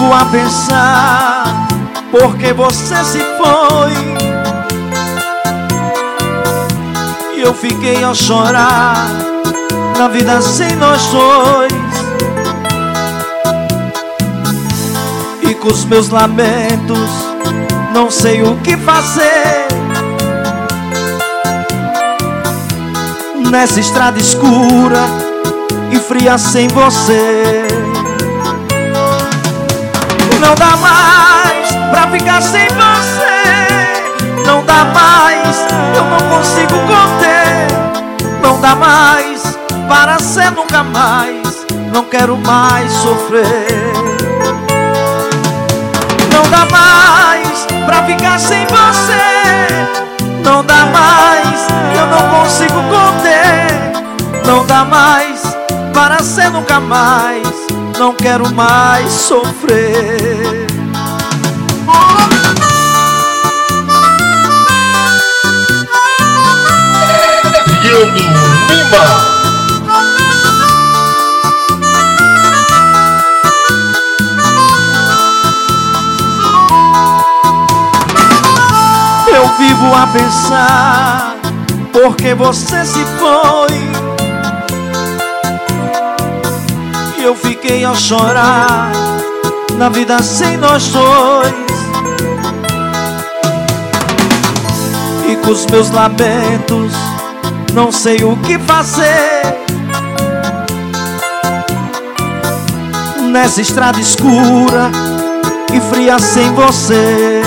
vivo a pensar porque você se foi e eu fiquei a chorar na vida sem nós dois. E com os meus lamentos não sei o que fazer nessa estrada escura e fria sem você. Não dá mais pra ficar sem você, não dá mais, eu não consigo conter. Não dá mais para ser nunca mais, não quero mais sofrer. Não dá mais pra ficar sem você, não dá mais, eu não consigo conter. Não dá mais para ser nunca mais, não quero mais sofrer. Guilherme Lima. Eu vivo a pensar porque você se foi e eu fiquei a chorar na vida sem nós dois. E com os meus lamentos não sei o que fazer nessa estrada escura e fria sem você.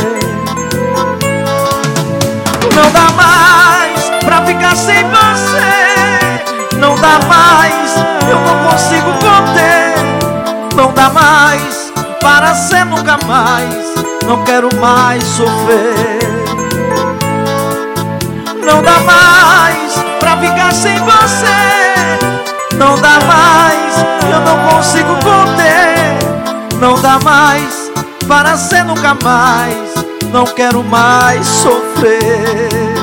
Não dá mais pra ficar sem você, não dá mais, eu não consigo conter. Não dá mais para ser nunca mais, não quero mais sofrer. Não dá mais pra ficar sem você, não dá mais, eu não consigo conter. Não dá mais para ser nunca mais, não quero mais sofrer.